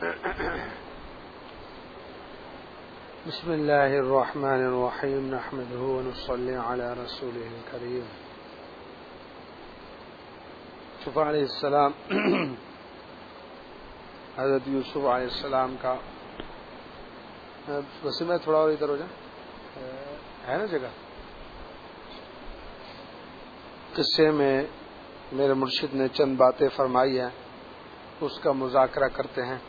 بسم اللہ الرحمن الرحیم نحمده ونصلی علی رسوله الکریم. یوسف علیہ السلام حضرت یوسف علیہ السلام کا وسیم میں تھوڑا اور ادھر ہو جائے ہے نا جگہ. قصے میں میرے مرشد نے چند باتیں فرمائی ہیں، اس کا مذاکرہ کرتے ہیں.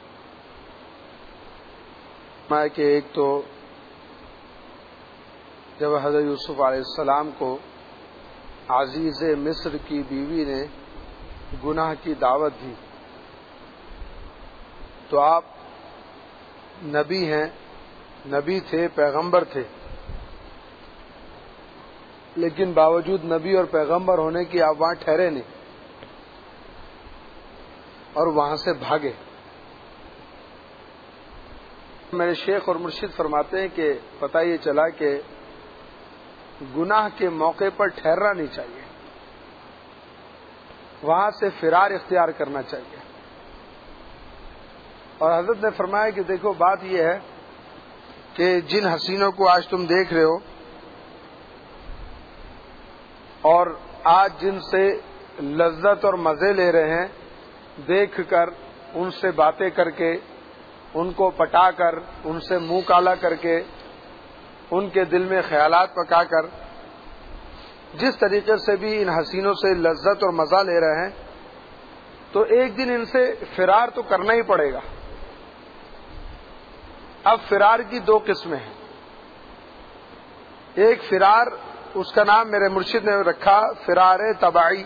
کہ ایک تو جب حضرت یوسف علیہ السلام کو عزیز مصر کی بیوی نے گناہ کی دعوت دی تو آپ نبی ہیں، نبی تھے، پیغمبر تھے، لیکن باوجود نبی اور پیغمبر ہونے کی آپ وہاں ٹھہرے نہیں اور وہاں سے بھاگے. میرے شیخ اور مرشد فرماتے ہیں کہ پتہ یہ چلا کہ گناہ کے موقع پر ٹھہرنا نہیں چاہیے، وہاں سے فرار اختیار کرنا چاہیے. اور حضرت نے فرمایا کہ دیکھو بات یہ ہے کہ جن حسینوں کو آج تم دیکھ رہے ہو اور آج جن سے لذت اور مزے لے رہے ہیں، دیکھ کر، ان سے باتیں کر کے، ان کو پٹا کر، ان سے منہ کالا کر کے، ان کے دل میں خیالات پکا کر، جس طریقے سے بھی ان حسینوں سے لذت اور مزہ لے رہے ہیں، تو ایک دن ان سے فرار تو کرنا ہی پڑے گا. اب فرار کی دو قسمیں ہیں. ایک فرار، اس کا نام میرے مرشد نے رکھا فرار طبعی.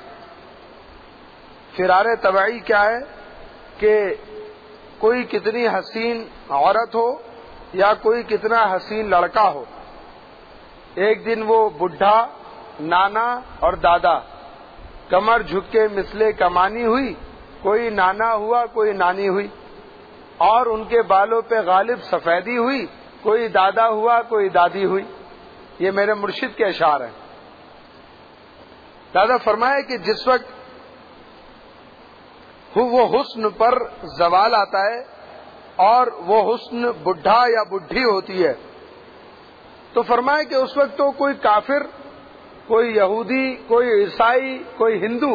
فرار طبعی کیا ہے کہ کوئی کتنی حسین عورت ہو یا کوئی کتنا حسین لڑکا ہو، ایک دن وہ بڈھا، نانا اور دادا کمر جھک کے مثلے کمانی ہوئی، کوئی نانا ہوا کوئی نانی ہوئی، اور ان کے بالوں پہ غالب سفیدی ہوئی، کوئی دادا ہوا کوئی دادی ہوئی. یہ میرے مرشد کے اشعار ہیں. دادا فرمائے کہ جس وقت وہ حسن پر زوال آتا ہے اور وہ حسن بڈھا یا بڈھی ہوتی ہے، تو فرمائے کہ اس وقت تو کوئی کافر، کوئی یہودی، کوئی عیسائی، کوئی ہندو،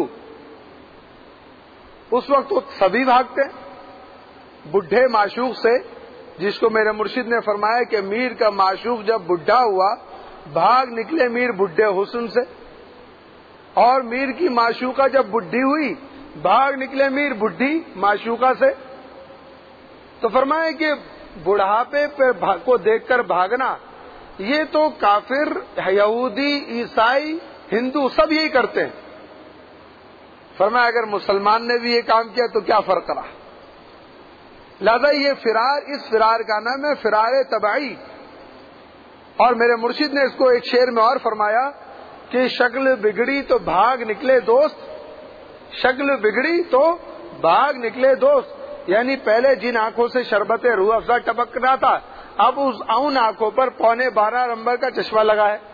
اس وقت تو سبھی بھاگتے ہیں بڈھے معشوق سے، جس کو میرے مرشد نے فرمایا کہ میر کا معشوق جب بڈھا ہوا بھاگ نکلے میر بڈھے حسن سے، اور میر کی معشوقہ جب بڈھی ہوئی بھاگ نکلے میر بڈھی معشوقہ سے. تو فرمائے کہ بڑھاپے پہ کو دیکھ کر بھاگنا، یہ تو کافر، یہودی، عیسائی، ہندو سب یہی کرتے ہیں. فرمایا اگر مسلمان نے بھی یہ کام کیا تو کیا فرق رہا. لہذا یہ فرار، اس فرار کا نام ہے فرار طبعی. اور میرے مرشد نے اس کو ایک شعر میں اور فرمایا کہ شکل بگڑی تو بھاگ نکلے دوست، شکل بگڑی تو بھاگ نکلے دوست. یعنی پہلے جن آنکھوں سے شربت روح افزا ٹپک رہا تھا، اب ان آنکھوں پر 12.5 نمبر کا چشمہ لگا ہے.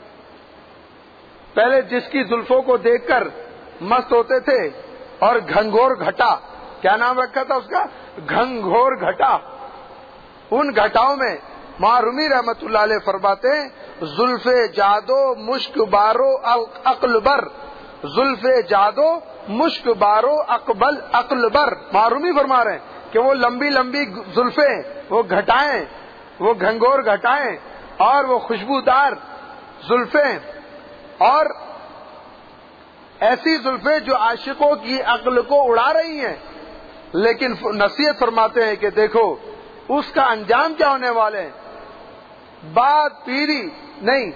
پہلے جس کی زلفوں کو دیکھ کر مست ہوتے تھے، اور گھنگور گھٹا، کیا نام رکھا تھا اس کا؟ گھنگور گھٹا. ان گھٹاؤں میں معرومی رحمت اللہ علیہ فرماتے ہیں زلف جادو مشک بارو عقل بر، زلف جادو مشک بارو عقل بر. معرومی فرما رہے ہیں کہ وہ لمبی لمبی زلفیں، وہ گھٹائیں، وہ گھنگور گھٹائیں اور وہ خوشبودار زلفیں، اور ایسی زلفیں جو عاشقوں کی عقل کو اڑا رہی ہیں. لیکن نصیحت فرماتے ہیں کہ دیکھو اس کا انجام کیا ہونے والے ہیں. بات پیری نہیں،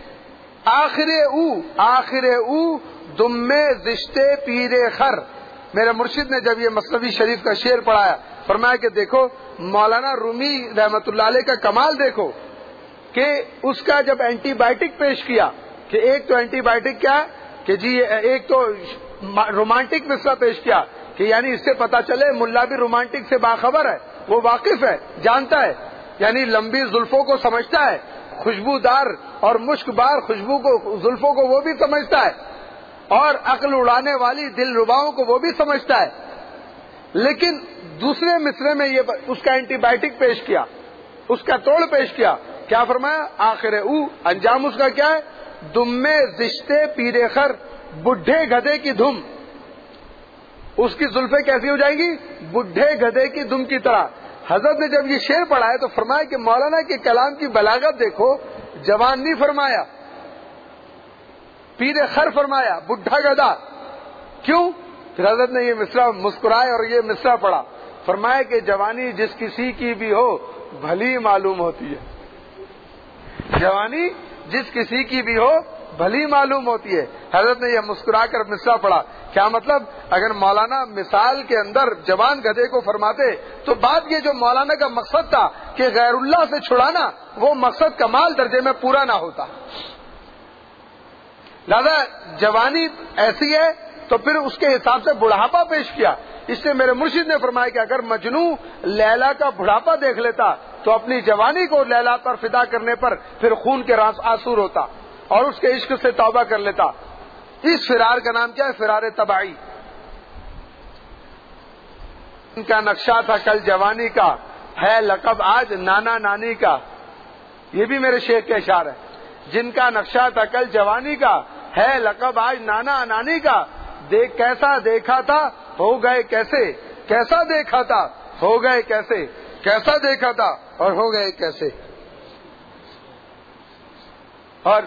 آخر او دم زشتے پیرے خر. میرے مرشد نے جب یہ مثنوی شریف کا شعر پڑھایا، فرمایا کہ دیکھو مولانا رومی رحمت اللہ علیہ کا کمال دیکھو کہ اس کا جب اینٹی بائیوٹک پیش کیا، کہ ایک تو اینٹی بائیوٹک کیا کہ جی، ایک تو رومانٹک مسئلہ پیش کیا کہ یعنی اس سے پتا چلے ملا بھی رومانٹک سے باخبر ہے، وہ واقف ہے، جانتا ہے، یعنی لمبی زلفوں کو سمجھتا ہے، خوشبودار اور مشک بار خوشبو کو، زلفوں کو وہ بھی سمجھتا ہے، اور عقل اڑانے والی دل رباؤں کو وہ بھی سمجھتا ہے. لیکن دوسرے مصرے میں یہ اس کا اینٹی بائیوٹک پیش کیا، اس کا توڑ پیش کیا. کیا فرمایا؟ آخر او، انجام اس کا کیا ہے؟ دم زشتے پیرے خر بڈھے گدھے کی دھم. اس کی زلفیں کیسی ہو جائیں گی؟ بڈھے گدھے کی دم کی طرح. حضرت نے جب یہ شعر پڑھا ہے تو فرمایا کہ مولانا کے کلام کی بلاغت دیکھو، جوان نہیں فرمایا، پیرے خر فرمایا، بڈھا گدھا. کیوں؟ پھر حضرت نے یہ مصرع مسکرائے اور یہ مصرع پڑھا. فرمایا کہ جوانی جس کسی کی بھی ہو بھلی معلوم ہوتی ہے. جوانی جس کسی کی بھی ہو بھلی معلوم ہوتی ہے. حضرت نے یہ مسکرا کر مصرع پڑھا. کیا مطلب؟ اگر مولانا مثال کے اندر جوان گدھے کو فرماتے تو بات یہ جو مولانا کا مقصد تھا کہ غیر اللہ سے چھڑانا، وہ مقصد کمال درجے میں پورا نہ ہوتا. لہذا جوانی ایسی ہے تو پھر اس کے حساب سے بڑھاپا پیش کیا. اس سے میرے مرشد نے فرمایا کہ اگر مجنو لیلا کا بڑھاپا دیکھ لیتا تو اپنی جوانی کو لیلا پر فدا کرنے پر پھر خون کے آنسو ہوتا اور اس کے عشق سے توبہ کر لیتا. اس فرار کا نام کیا ہے؟ فرار تباہی. ان کا نقشہ تھا کل جوانی کا، ہے لقب آج نانا نانی کا. یہ بھی میرے شیخ کے اشعار ہے. جن کا نقشہ تھا کل جوانی کا، ہے لقب آج نانا نانی کا. دیکھ کیسا دیکھا تھا ہو گئے کیسے، کیسا دیکھا تھا ہو گئے کیسے، کیسا دیکھا تھا اور ہو گئے کیسے. اور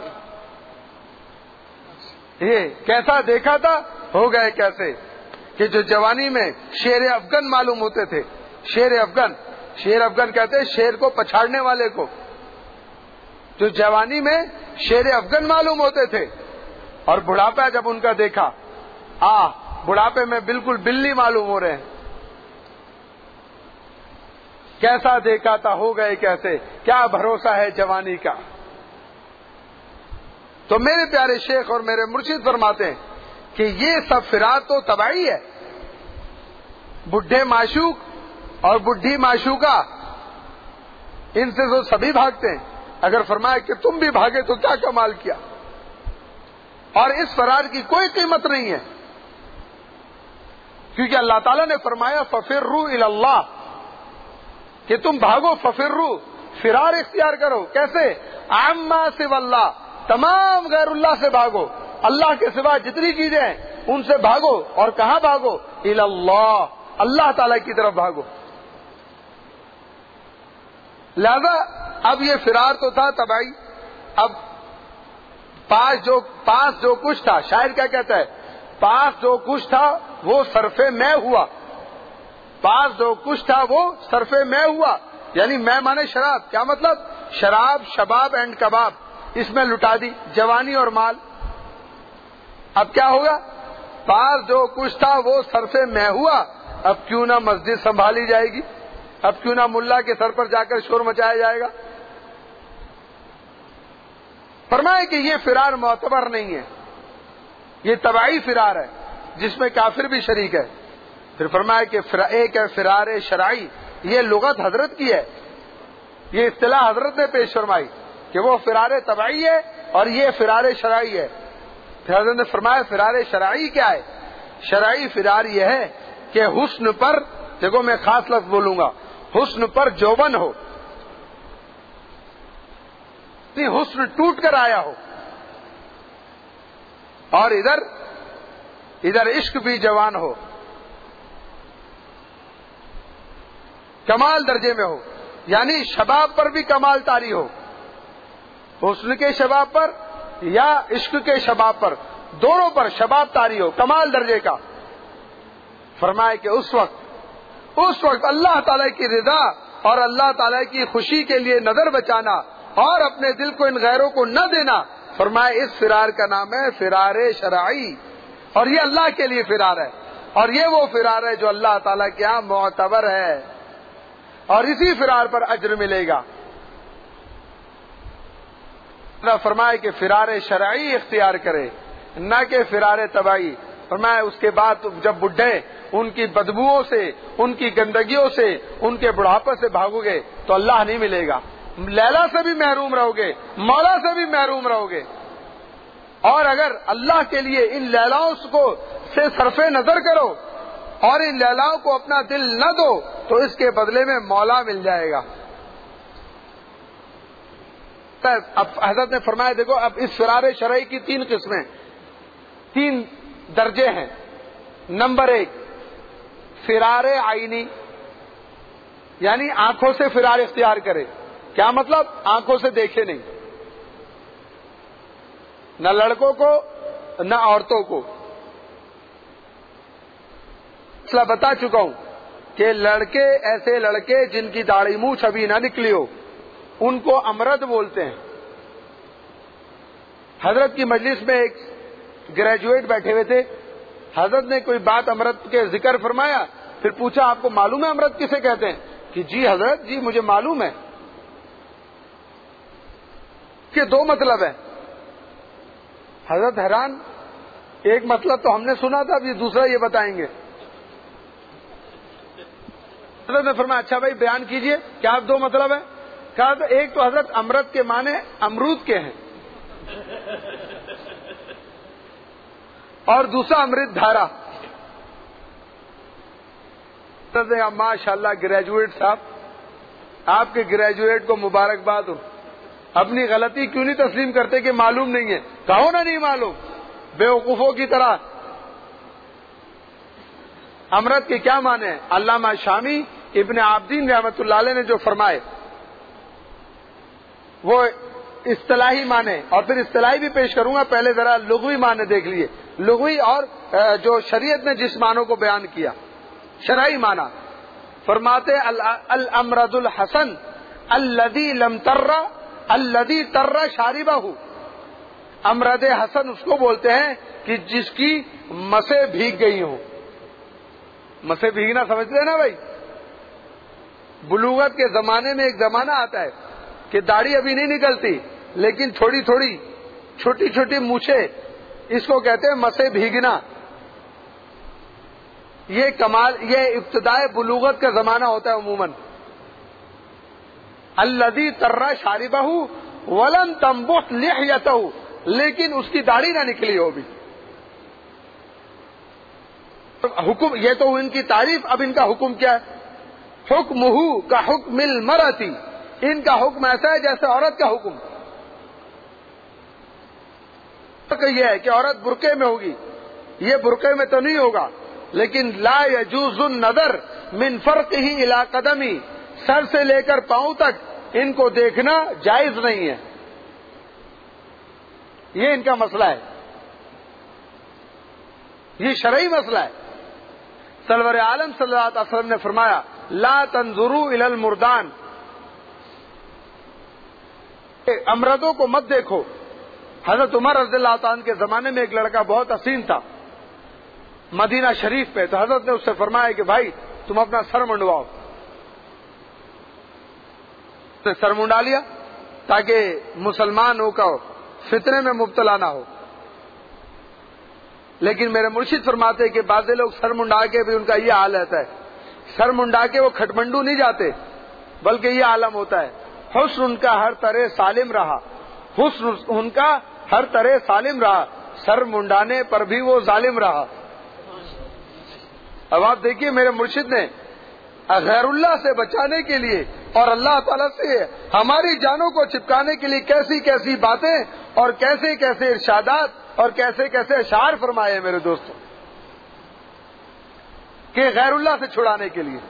یہ کیسا دیکھا تھا ہو گئے کیسے کہ جو جوانی میں شیر افغان معلوم ہوتے تھے. شیر افغان کہتے ہیں شیر کو پچھاڑنے والے کو. جو جوانی میں شیر افغان معلوم ہوتے تھے اور بڑھاپا جب ان کا دیکھا، بڑھاپے میں بالکل بلی معلوم ہو رہے ہیں. کیسا دیکھا تھا ہو گئے کیسے، کیا بھروسہ ہے جوانی کا. تو میرے پیارے شیخ اور میرے مرشد فرماتے ہیں کہ یہ سب فرار تو تباہی ہے. بڈھے معشوق اور بڈھی معشوقہ، ان سے تو سبھی بھاگتے ہیں. اگر فرمایا کہ تم بھی بھاگے تو کیا کمال کیا. اور اس فرار کی کوئی قیمت نہیں ہے، کیونکہ اللہ تعالیٰ نے فرمایا ففروا الی اللہ، کہ تم بھاگو. ففروا، فرار اختیار کرو. کیسے؟ عما سوی اللہ، تمام غیر اللہ سے بھاگو. اللہ کے سوا جتنی چیزیں ہیں ان سے بھاگو. اور کہاں بھاگو؟ الی اللہ، اللہ تعالیٰ کی طرف بھاگو. لہذا اب یہ فرار تو تھا تباہی. اب پاس جو کچھ تھا، شاعر کیا کہتا ہے؟ پاس جو کچھ تھا وہ صرف میں ہوا. پاس جو کچھ تھا وہ صرف میں ہوا، یعنی میں مانے شراب. کیا مطلب؟ شراب، شباب اینڈ کباب، اس میں لٹا دی جوانی اور مال. اب کیا ہوگا؟ پاس جو کچھ تھا وہ صرف میں ہوا. اب کیوں نہ مسجد سنبھالی جائے گی؟ اب کیوں نہ ملا کے سر پر جا کر شور مچایا جائے گا؟ فرمائے کہ یہ فرار معتبر نہیں ہے، یہ تباہی فرار ہے جس میں کافر بھی شریک ہے. پھر فرمایا کہ ایک ہے فرار شرعی. یہ لغت حضرت کی ہے، یہ اصطلاح حضرت نے پیش فرمائی کہ وہ فرار تباہی ہے اور یہ فرار شرعی ہے. پھر حضرت نے فرمایا فرار شرعی کیا ہے؟ شرعی فرار یہ ہے کہ حسن پر، دیکھو میں خاص لفظ بولوں گا، حسن پر جوبن ہو، حسن ٹوٹ کر آیا ہو، اور ادھر عشق بھی جوان ہو، کمال درجے میں ہو. یعنی شباب پر بھی کمال طاری ہو، حسن کے شباب پر یا عشق کے شباب پر، دونوں پر شباب طاری ہو کمال درجے کا. فرمائے کہ اس وقت اللہ تعالی کی رضا اور اللہ تعالی کی خوشی کے لیے نظر بچانا اور اپنے دل کو ان غیروں کو نہ دینا. فرمائے اس فرار کا نام ہے فرار شرعی، اور یہ اللہ کے لیے فرار ہے، اور یہ وہ فرار ہے جو اللہ تعالیٰ کے یہاں معتبر ہے، اور اسی فرار پر اجر ملے گا. فرمائے کہ فرار شرعی اختیار کرے، نہ کہ فرار تباہی. فرمائے اس کے بعد جب بڈھے ان کی بدبوؤں سے، ان کی گندگیوں سے، ان کے بڑھاپے سے بھاگو گے تو اللہ نہیں ملے گا. لیلا سے بھی محروم رہو گے، مولا سے بھی محروم رہو گے. اور اگر اللہ کے لیے ان لیلاؤں کو سے صرف نظر کرو اور ان لیلاؤں کو اپنا دل نہ دو تو اس کے بدلے میں مولا مل جائے گا. اب حضرت نے فرمایا دیکھو اب اس فرار شرعی کی 3 قسمیں، 3 درجے ہیں. نمبر 1 فرار عینی، یعنی آنکھوں سے فرار اختیار کرے. کیا مطلب؟ آنکھوں سے دیکھے نہیں، نہ لڑکوں کو نہ عورتوں کو. مسئلہ بتا چکا ہوں کہ لڑکے، ایسے لڑکے جن کی داڑھی مونچھ ابھی نہ نکلی ہو، ان کو امرد بولتے ہیں. حضرت کی مجلس میں ایک گریجویٹ بیٹھے ہوئے تھے. حضرت نے کوئی بات امرد کے ذکر فرمایا، پھر پوچھا آپ کو معلوم ہے امرد کسے کہتے ہیں؟ کہ جی حضرت جی مجھے معلوم ہے. کہ 2 مطلب ہے. حضرت حیران، ایک مطلب تو ہم نے سنا تھا، اب یہ دوسرا یہ بتائیں گے. حضرت نے فرمایا اچھا بھائی بیان کیجئے کیا 2 مطلب ہے؟ کہا تو ایک تو حضرت امرد کے معنی امرود کے ہیں، اور دوسرا امرت دھارا. ماشاء اللہ گریجویٹ صاحب، آپ کے گریجویٹ کو مبارکباد ہو. اپنی غلطی کیوں نہیں تسلیم کرتے کہ معلوم نہیں ہے؟ کہو نا نہیں معلوم، بیوقوفوں کی طرح. امرت کے کیا معنی ہیں؟ علامہ شامی ابن عابدین رحمۃ اللہ علیہ نے جو فرمائے وہ اصطلاحی معنی، اور پھر اصطلاحی بھی پیش کروں گا. پہلے ذرا لغوی معنی دیکھ لیے، لغوی اور جو شریعت نے جس معنوں کو بیان کیا. شرعی معنی فرماتے الامرد الحسن الذی لم تر الذی تر شاربہ. امرد حسن اس کو بولتے ہیں کہ جس کی مسیں بھیگ گئی ہوں. مسیں بھیگنا سمجھتے ہیں نا بھائی؟ بلوغت کے زمانے میں ایک زمانہ آتا ہے کہ داڑھی ابھی نہیں نکلتی لیکن تھوڑی تھوڑی چھوٹی چھوٹی مونچھیں، اس کو کہتے ہیں مسیں بھیگنا. یہ کمال، یہ ابتدائے بلوغت کا زمانہ ہوتا ہے عموماً. الذی تر شاربہ ولم تنبت لحیتہ، لیکن اس کی داڑھی نہ نکلی ہو بھی. حکم یہ تو ان کی تعریف. اب ان کا حکم کیا ہے؟ حکمہ کا حکم المرأتی، ان کا حکم ایسا ہے جیسے عورت کا حکم. یہ ہے کہ عورت برقعے میں ہوگی، یہ برقعے میں تو نہیں ہوگا، لیکن لا یجوز النظر من فرقہ الی قدمی، سر سے لے کر پاؤں تک ان کو دیکھنا جائز نہیں ہے. یہ ان کا مسئلہ ہے، یہ شرعی مسئلہ ہے. سرور عالم صلی اللہ علیہ وسلم نے فرمایا لا تنظروا الی المردان، امردوں کو مت دیکھو. حضرت عمر رضی اللہ تعالیٰ عنہ کے زمانے میں ایک لڑکا بہت حسین تھا مدینہ شریف پہ، تو حضرت نے اس سے فرمایا کہ بھائی تم اپنا سر منڈواؤ. اس نے سر منڈا لیا تاکہ مسلمان ہو کر فتنے میں مبتلا نہ ہو. لیکن میرے مرشد فرماتے کہ بعض لوگ سر منڈا کے بھی ان کا یہ حال رہتا ہے، سر منڈا کے وہ کھٹمنڈو نہیں جاتے، بلکہ یہ عالم ہوتا ہے حسن ان کا ہر طرح سالم رہا، حسن ان کا ہر طرح سالم رہا، سر منڈانے پر بھی وہ ظالم رہا. اب آپ دیکھیے میرے مرشد نے غیر اللہ سے بچانے کے لیے اور اللہ تعالیٰ سے ہماری جانوں کو چپکانے کے لیے کیسی کیسی باتیں اور کیسے کیسے ارشادات اور کیسے کیسے اشعار فرمائے میرے دوستوں، کہ غیر اللہ سے چھڑانے کے لیے.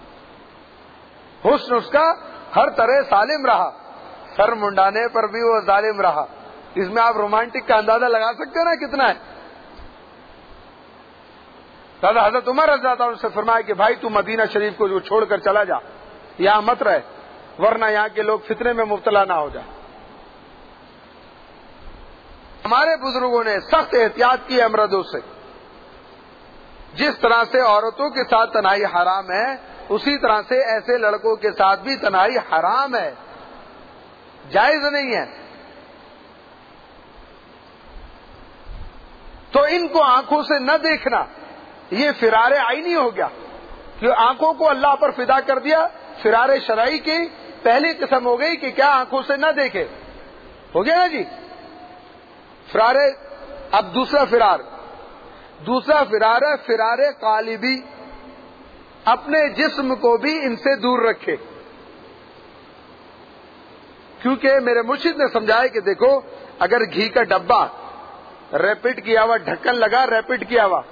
حسن اس کا ہر طرح سالم رہا، سر منڈانے پر بھی وہ ظالم رہا. اس میں آپ رومانٹک کا اندازہ لگا سکتے ہیں نا کتنا ہے. دادا حضرت عمر رضی اللہ عنہ سے فرمایا کہ بھائی تو مدینہ شریف کو جو چھوڑ کر چلا جا، یہاں مت رہے، ورنہ یہاں کے لوگ فتنے میں مبتلا نہ ہو جائے. ہمارے بزرگوں نے سخت احتیاط کی امردوں سے. جس طرح سے عورتوں کے ساتھ تنہائی حرام ہے، اسی طرح سے ایسے لڑکوں کے ساتھ بھی تنہائی حرام ہے، جائز نہیں ہے. تو ان کو آنکھوں سے نہ دیکھنا یہ فرار عینی ہو گیا، کہ آنکھوں کو اللہ پر فدا کر دیا. فرار شرعی کی پہلی قسم ہو گئی کہ کیا آنکھوں سے نہ دیکھے، ہو گیا نا جی فرار. اب دوسرا فرار ہے فرار قالبی. اپنے جسم کو بھی ان سے دور رکھے. کیونکہ میرے مرشد نے سمجھایا کہ دیکھو اگر گھی کا ڈبہ ریپڈ کیا ہوا ڈھکن لگا ریپڈ کیا ہوا،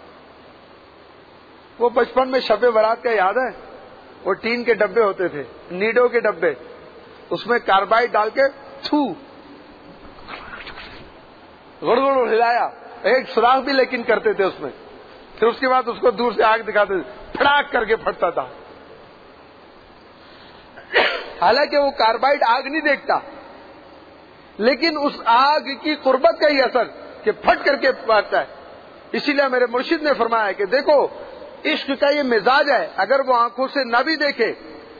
وہ بچپن میں شب برات کا یاد ہے، وہ ٹین کے ڈبے ہوتے تھے، نیڈو کے ڈبے، اس میں کاربائڈ ڈال کے گڑ گڑ ہلایا، ایک سوراخ بھی لیکن کرتے تھے اس میں، پھر اس کے بعد اس کو دور سے آگ دکھاتے تھے، پھڑاک کر کے پھٹتا تھا. حالانکہ وہ کاربائڈ آگ نہیں دیکھتا، لیکن اس آگ کی قربت کا ہی اثر کہ پھٹ کر کے پھٹتا ہے. اسی لیے میرے مرشد نے فرمایا کہ دیکھو عشق کا یہ مزاج ہے، اگر وہ آنکھوں سے نہ بھی دیکھے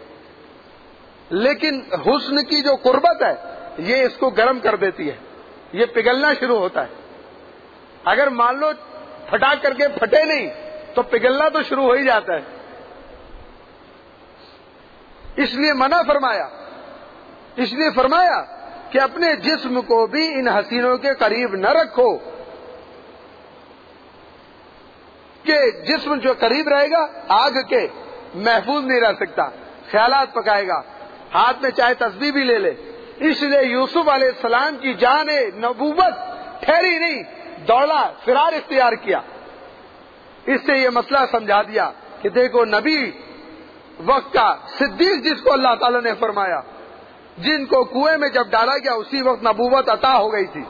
لیکن حسن کی جو قربت ہے یہ اس کو گرم کر دیتی ہے، یہ پگھلنا شروع ہوتا ہے. اگر مان لو پھٹا کر کے پھٹے نہیں تو پگھلنا تو شروع ہو ہی جاتا ہے. اس لیے منع فرمایا، اس لیے فرمایا کہ اپنے جسم کو بھی ان حسینوں کے قریب نہ رکھو، کہ جسم جو قریب رہے گا آگ کے محفوظ نہیں رہ سکتا، خیالات پکائے گا، ہاتھ میں چاہے تسبیح بھی لے لے. اس لیے یوسف علیہ السلام کی جان نبوت ٹھہری نہیں، دوڑا، فرار اختیار کیا. اس سے یہ مسئلہ سمجھا دیا کہ دیکھو نبی وقت کا صدیق جس کو اللہ تعالی نے فرمایا، جن کو کنویں میں جب ڈالا گیا اسی وقت نبوت عطا ہو گئی تھی،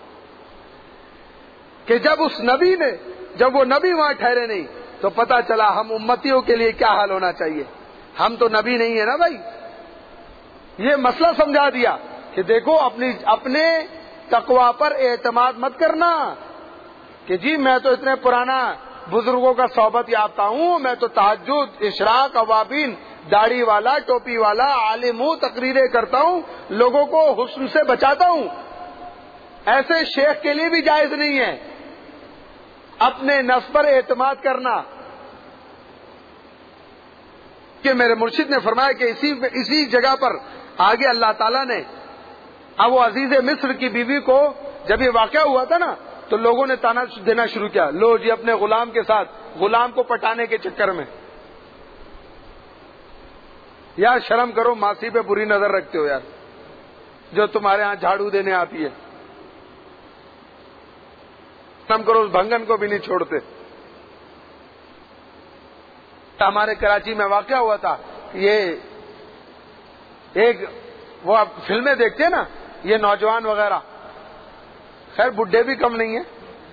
کہ جب وہ نبی وہاں ٹھہرے نہیں تو پتا چلا ہم امتیوں کے لیے کیا حال ہونا چاہیے. ہم تو نبی نہیں ہے نا بھائی. یہ مسئلہ سمجھا دیا کہ دیکھو اپنے تقوی پر اعتماد مت کرنا کہ جی میں تو اتنے پرانا بزرگوں کا صحبت یافتہ ہوں، میں تو تہجد، اشراق، اوابین، داڑھی والا، ٹوپی والا عالم ہوں، تقریریں کرتا ہوں، لوگوں کو حسن سے بچاتا ہوں. ایسے شیخ کے لیے بھی جائز نہیں ہے اپنے نفس پر اعتماد کرنا. کہ میرے مرشد نے فرمایا کہ اسی جگہ پر آگے اللہ تعالیٰ نے اب وہ عزیز مصر کی بیوی کو جب یہ واقعہ ہوا تھا نا تو لوگوں نے تانا دینا شروع کیا، لو جی اپنے غلام کے ساتھ، غلام کو پٹانے کے چکر میں. یار شرم کرو، ماسی پہ بری نظر رکھتے ہو یار، جو تمہارے ہاں جھاڑو دینے آتی ہے. شرم کرو، اس بھنگن کو بھی نہیں چھوڑتے. ہمارے کراچی میں واقعہ ہوا تھا، یہ ایک وہ آپ فلمیں دیکھتے ہیں نا، یہ نوجوان وغیرہ، خیر بڈھے بھی کم نہیں ہیں،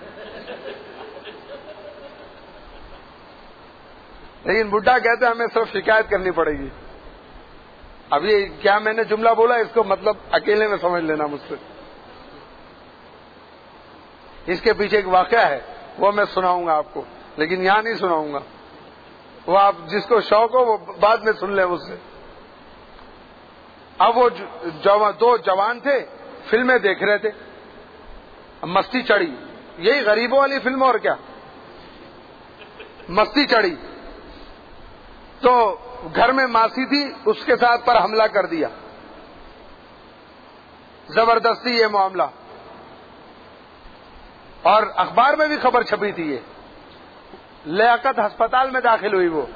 لیکن بڈھا کہتے ہیں ہمیں صرف شکایت کرنی پڑے گی. اب یہ کیا میں نے جملہ بولا اس کو مطلب اکیلے میں سمجھ لینا مجھ سے. اس کے پیچھے ایک واقعہ ہے وہ میں سناؤں گا آپ کو، لیکن یہاں نہیں سناؤں گا، وہ آپ جس کو شوق ہو وہ بعد میں سن لیں مجھ سے. اب وہ دو جوان تھے، فلمیں دیکھ رہے تھے، مستی چڑھی، یہی غریبوں والی فلم اور کیا، مستی چڑھی تو گھر میں ماسی تھی، اس کے ساتھ پر حملہ کر دیا، زبردستی یہ معاملہ. اور اخبار میں بھی خبر چھپی تھی، یہ لیاقت ہسپتال میں داخل ہوئی وہ،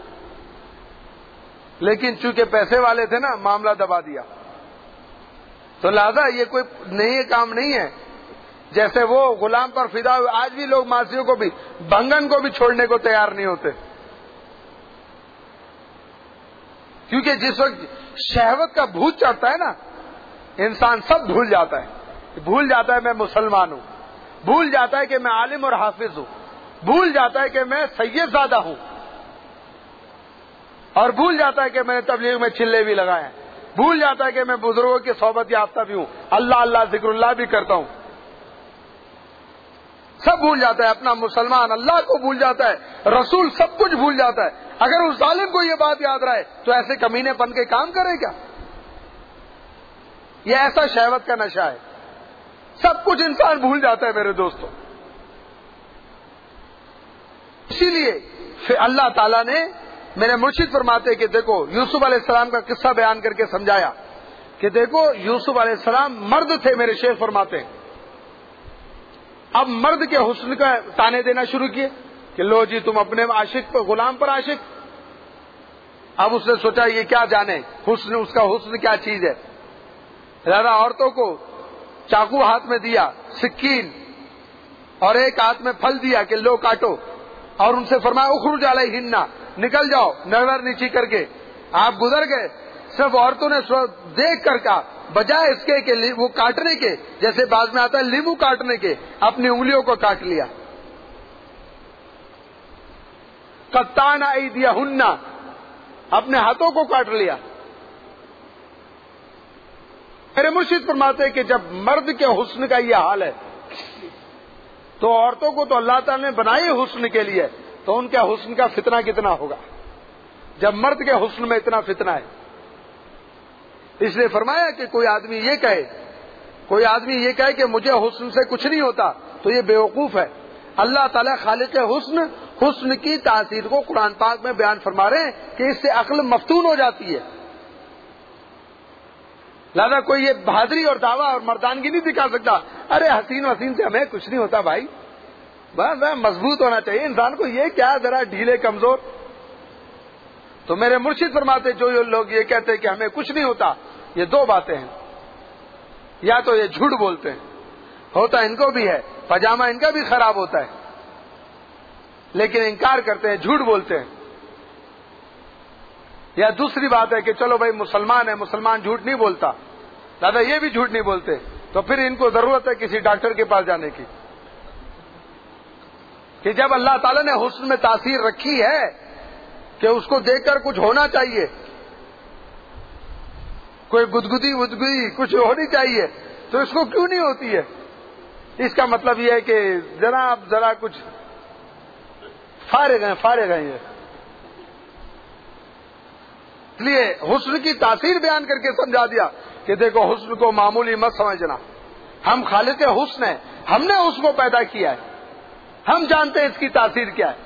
لیکن چونکہ پیسے والے تھے نا معاملہ دبا دیا. تو لہذا یہ کوئی نئی کام نہیں ہے. جیسے وہ غلام پر فدا ہوئے، آج بھی لوگ ماسیوں کو بھی، بھنگن کو بھی چھوڑنے کو تیار نہیں ہوتے، کیونکہ جس وقت شہوت کا بھوت چڑھتا ہے نا انسان سب بھول جاتا ہے، بھول جاتا ہے میں مسلمان ہوں، بھول جاتا ہے کہ میں عالم اور حافظ ہوں، بھول جاتا ہے کہ میں سید زادہ ہوں، اور بھول جاتا ہے کہ میں نے تبلیغ میں چلے بھی لگائے ہیں، بھول جاتا ہے کہ میں بزرگوں کی صحبت یافتہ بھی ہوں، اللہ اللہ ذکر اللہ بھی کرتا ہوں. سب بھول جاتا ہے، اپنا مسلمان، اللہ کو بھول جاتا ہے، رسول، سب کچھ بھول جاتا ہے. اگر اس ظالم کو یہ بات یاد رہے تو ایسے کمینے پن کے کام کرے کیا؟ یہ ایسا شہوت کا نشہ ہے، سب کچھ انسان بھول جاتا ہے میرے دوستوں. اسی لیے پھر اللہ تعالیٰ نے میرے مرشد فرماتے کہ دیکھو یوسف علیہ السلام کا قصہ بیان کر کے سمجھایا کہ دیکھو یوسف علیہ السلام مرد تھے، میرے شیخ فرماتے ہیں. اب مرد کے حسن کا تانے دینا شروع کیے کہ لو جی تم اپنے عاشق پر، غلام پر عاشق، اب اس نے سوچا یہ کیا جانے حسن، اس کا حسن کیا چیز ہے. لہذا عورتوں کو چاقو ہاتھ میں دیا، سکین، اور ایک ہاتھ میں پھل دیا کہ لو کاٹو، اور ان سے فرمایا اخرج علیہن، نکل جاؤ نظر نیچی کر کے. آپ گزر گئے، صرف عورتوں نے دیکھ کر کہا، بجائے اس کے کہ وہ کاٹنے کے، جیسے بعض میں آتا ہے لیمو کاٹنے کے، اپنی انگلیوں کو کاٹ لیا. قطعن ایدیہن، اپنے ہاتھوں کو کاٹ لیا. میرے مرشد فرماتے کہ جب مرد کے حسن کا یہ حال ہے تو عورتوں کو تو اللہ تعالی نے بنائی حسن کے لیے، تو ان کے حسن کا فتنہ کتنا ہوگا جب مرد کے حسن میں اتنا فتنہ ہے. اس لیے فرمایا کہ کوئی آدمی یہ کہے کہ مجھے حسن سے کچھ نہیں ہوتا تو یہ بیوقوف ہے. اللہ تعالیٰ خالق حسن کی تاثیر کو قرآن پاک میں بیان فرما رہے ہیں کہ اس سے عقل مفتون ہو جاتی ہے. لہذا کوئی یہ بہادری اور دعویٰ اور مردانگی نہیں دکھا سکتا، ارے حسین سے ہمیں کچھ نہیں ہوتا بھائی، بس مضبوط ہونا چاہیے انسان کو، یہ کیا ذرا ڈھیلے کمزور. تو میرے مرشد فرماتے جو لوگ یہ کہتے ہیں کہ ہمیں کچھ نہیں ہوتا، یہ دو باتیں ہیں. یا تو یہ جھوٹ بولتے ہیں، ہوتا ان کو بھی ہے، پاجامہ ان کا بھی خراب ہوتا ہے لیکن انکار کرتے ہیں، جھوٹ بولتے ہیں. یا دوسری بات ہے کہ چلو بھائی مسلمان ہے، مسلمان جھوٹ نہیں بولتا، دادا یہ بھی جھوٹ نہیں بولتے، تو پھر ان کو ضرورت ہے کسی ڈاکٹر کے پاس جانے کی کہ جب اللہ تعالیٰ نے حسن میں تاثیر رکھی ہے کہ اس کو دیکھ کر کچھ ہونا چاہیے، کوئی گدگدی ودگدی کچھ ہونی چاہیے، تو اس کو کیوں نہیں ہوتی ہے؟ اس کا مطلب یہ ہے کہ ذرا کچھ فارغ ہیں یہ. اس لیے حسن کی تاثیر بیان کر کے سمجھا دیا کہ دیکھو حسن کو معمولی مت سمجھنا، ہم خالق حسن ہیں، ہم نے اس کو پیدا کیا ہے، ہم جانتے ہیں اس کی تاثیر کیا ہے.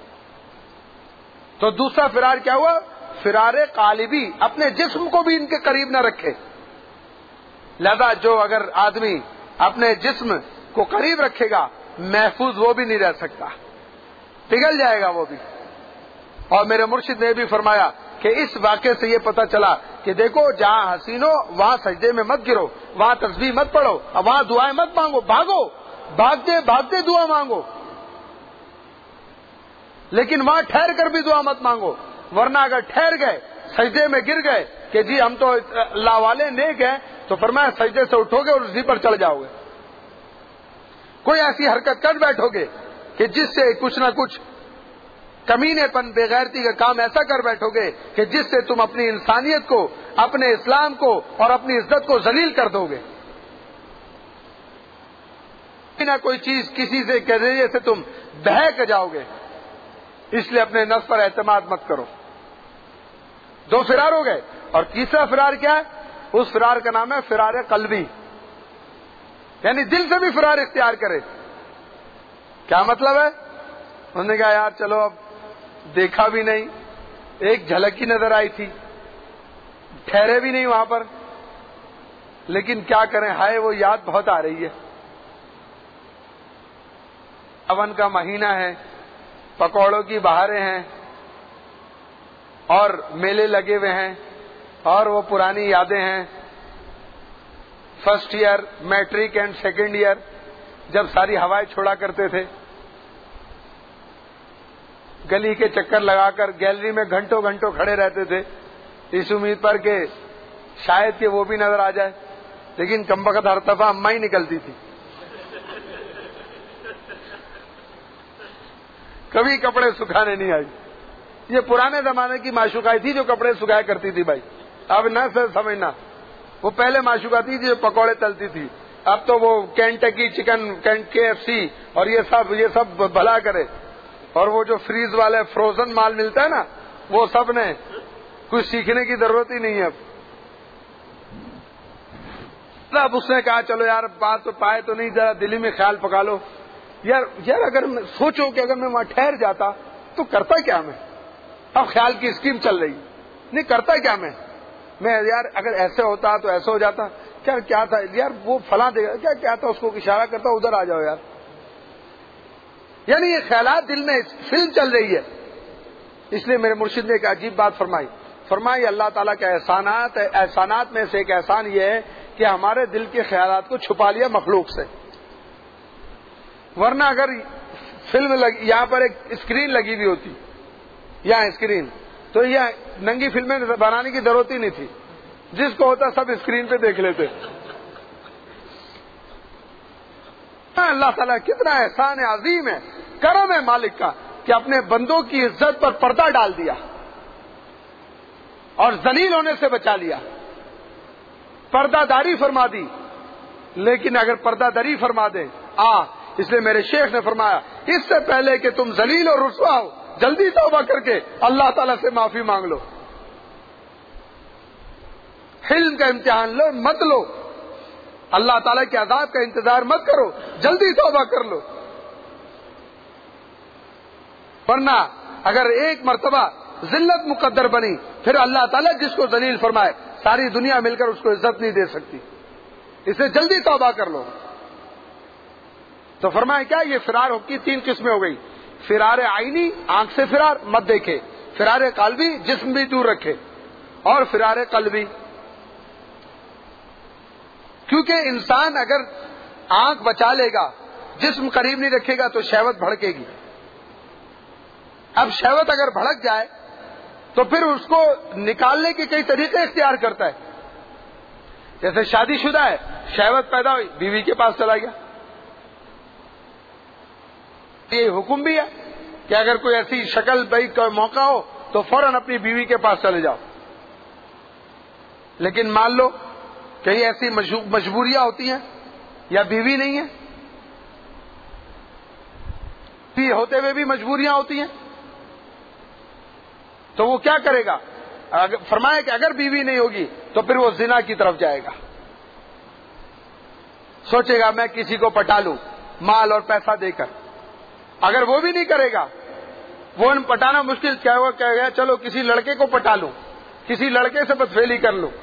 تو دوسرا فرار کیا ہوا؟ فرار قالبی، اپنے جسم کو بھی ان کے قریب نہ رکھے. لہذا جو اگر آدمی اپنے جسم کو قریب رکھے گا محفوظ وہ بھی نہیں رہ سکتا، پگھل جائے گا وہ بھی. اور میرے مرشد نے بھی فرمایا کہ اس واقعے سے یہ پتہ چلا کہ دیکھو جہاں حسینو وہاں سجدے میں مت گرو، وہاں تسبیح مت پڑھو، وہاں دعائیں مت مانگو، بھاگو، بھاگتے دعا مانگو، لیکن وہاں ٹھہر کر بھی دعا مت مانگو. ورنہ اگر ٹھہر گئے سجدے میں گر گئے کہ جی ہم تو اللہ والے نیک ہیں، تو فرمایا سجدے سے اٹھو گے اور اسی پر چڑھ جاؤ گے. کوئی ایسی حرکت کر بیٹھو گے کہ جس سے کچھ نہ کچھ کمینے پن بے غیرتی کا کام ایسا کر بیٹھو گے کہ جس سے تم اپنی انسانیت کو، اپنے اسلام کو اور اپنی عزت کو ذلیل کر دو گے. نہ کوئی چیز کسی سے کے ذریعے سے تم بہک جاؤ گے. اس لیے اپنے نفس پر اعتماد مت کرو. دو فرار ہو گئے. اور تیسرا فرار کیا ہے؟ اس فرار کا نام ہے فرار قلبی، یعنی دل سے بھی فرار اختیار کرے. کیا مطلب ہے؟ انہوں نے کہا یار چلو اب دیکھا بھی نہیں، ایک جھلک ہی نظر آئی تھی، ٹھہرے بھی نہیں وہاں پر، لیکن کیا کریں، ہائے وہ یاد بہت آ رہی ہے. اون کا مہینہ ہے، پکوڑوں کی بہاریں ہیں اور میلے لگے ہوئے ہیں اور وہ پرانی یادیں ہیں. First year, matric and second year, جب ساری ہوائیں چھوڑا کرتے تھے، گلی کے چکر لگا کر گیلری میں گھنٹوں گھنٹوں کھڑے رہتے تھے اس امید پر کہ شاید کہ وہ بھی نظر آ جائے، لیکن کمبخت ہر دفعہ اماں ہی نکلتی تھی، کبھی کپڑے سکھانے نہیں آئی. یہ پرانے زمانے کی معشوقائی تھی جو کپڑے سکھایا کرتی تھی بھائی. اب نہ سمجھنا، وہ پہلے معشوقائی تھی جو پکوڑے تلتی تھی. اب تو وہ کینٹکی چکن، KFC اور یہ سب بھلا کرے، اور وہ جو فریز والے فروزن مال ملتا ہے نا، وہ سب نے کچھ سیکھنے کی ضرورت ہی نہیں ہے. اب اس نے کہا چلو یار بات تو پائے تو نہیں، ذرا دلی میں خیال پکا لو. یار اگر میں سوچو کہ اگر میں وہاں ٹھہر جاتا تو کرتا کیا میں؟ اب خیال کی اسکیم چل رہی، نہیں کرتا کیا میں یار اگر ایسے ہوتا تو ایسا ہو جاتا. کیا تھا یار، وہ فلاں دے گا، کیا تھا، اس کو اشارہ کرتا ادھر آ جاؤ یار. یعنی یہ خیالات دل میں فلم چل رہی ہے، اس لیے میرے مرشد نے ایک عجیب بات فرمائی اللہ تعالیٰ کے احسانات میں سے ایک احسان یہ ہے کہ ہمارے دل کے خیالات کو چھپا لیا مخلوق سے. ورنہ اگر فلم یہاں پر ایک اسکرین لگی ہوئی ہوتی، یہاں اسکرین، تو یہ ننگی فلمیں بنانے کی ضرورت ہی نہیں تھی. جس کو ہوتا سب اسکرین پہ دیکھ لیتے. اللہ تعالیٰ کتنا احسان ہے، عظیم ہے، کرم ہے مالک کا کہ اپنے بندوں کی عزت پر پردہ ڈال دیا اور ذلیل ہونے سے بچا لیا، پردہ داری فرما دی. لیکن اگر پردہ داری فرما دیں اس لیے میرے شیخ نے فرمایا اس سے پہلے کہ تم ذلیل اور رسوا ہو جلدی توبہ کر کے اللہ تعالیٰ سے معافی مانگ لو. حلم کا امتحان لو مت لو، اللہ تعالیٰ کے عذاب کا انتظار مت کرو، جلدی توبہ کر لو. ورنہ اگر ایک مرتبہ ذلت مقدر بنی پھر اللہ تعالیٰ جس کو ذلیل فرمائے ساری دنیا مل کر اس کو عزت نہیں دے سکتی. اسے جلدی توبہ کر لو. تو فرمائے کیا یہ فرار کی 3 قسمیں ہو گئی. فرار عینی، آنکھ سے فرار مت دیکھے، فرار قلبی، جسم بھی دور رکھے، اور فرار قلبی. کیونکہ انسان اگر آنکھ بچا لے گا، جسم قریب نہیں رکھے گا تو شہوت بھڑکے گی. اب شہوت اگر بھڑک جائے تو پھر اس کو نکالنے کے کئی طریقے اختیار کرتا ہے. جیسے شادی شدہ ہے، شہوت پیدا ہوئی، بیوی کے پاس چلا گیا. یہ حکم بھی ہے کہ اگر کوئی ایسی شکل بھائی کا موقع ہو تو فوراً اپنی بیوی کے پاس چلے جاؤ. لیکن مان لو کہیں ایسی مجبوریاں ہوتی ہیں یا بیوی نہیں ہے، ہوتے ہوئے بھی مجبوریاں ہوتی ہیں، تو وہ کیا کرے گا؟ فرمایا کہ اگر بیوی نہیں ہوگی تو پھر وہ زنا کی طرف جائے گا. سوچے گا میں کسی کو پٹا لوں مال اور پیسہ دے کر. اگر وہ بھی نہیں کرے گا، وہ پٹانا مشکل، کیا ہوا کہے گا چلو کسی لڑکے کو پٹا لوں، کسی لڑکے سے بدفعلی کر لوں.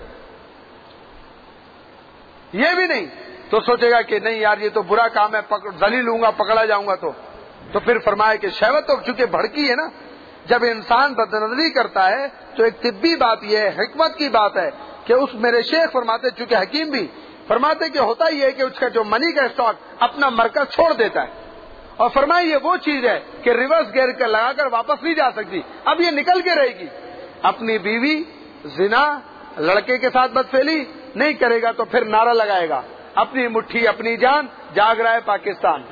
یہ بھی نہیں تو سوچے گا کہ نہیں یار یہ تو برا کام ہے، ذلیل ہوں گا، پکڑا جاؤں گا. تو پھر فرمایا کہ شہوت تو چونکہ بھڑکی ہے نا، جب انسان بدنظری کرتا ہے تو ایک طبی بات یہ ہے، حکمت کی بات ہے کہ اس میرے شیخ فرماتے، چونکہ حکیم بھی فرماتے کہ ہوتا یہ ہے کہ اس کا جو منی کا اسٹاک اپنا مرکز چھوڑ دیتا ہے. اور فرمایا یہ وہ چیز ہے کہ ریورس گیئر کا لگا کر واپس نہیں جا سکتی، اب یہ نکل کے رہے گی. اپنی بیوی، زنا، لڑکے کے ساتھ بدفعلی نہیں کرے گا تو پھر نعرہ لگائے گا اپنی مٹھی اپنی جان، جاگ رہا ہے پاکستان،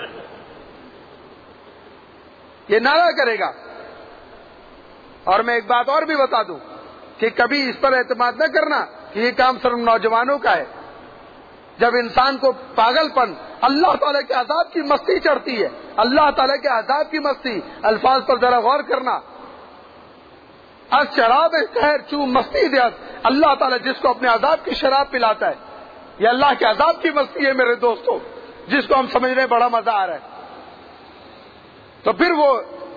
یہ نعرہ کرے گا. اور میں ایک بات اور بھی بتا دوں کہ کبھی اس پر اعتماد نہ کرنا کہ یہ کام صرف نوجوانوں کا ہے. جب انسان کو پاگل پن، اللہ تعالیٰ کے عذاب کی مستی چڑھتی ہے، اللہ تعالیٰ کے عذاب کی مستی، الفاظ پر ذرا غور کرنا. از شراب قہر چوں مستی دیت، اللہ تعالیٰ جس کو اپنے عذاب کی شراب پلاتا ہے، یہ اللہ کے عذاب کی مستی ہے میرے دوستوں، جس کو ہم سمجھ رہے ہیں بڑا مزہ آ رہا ہے. تو پھر وہ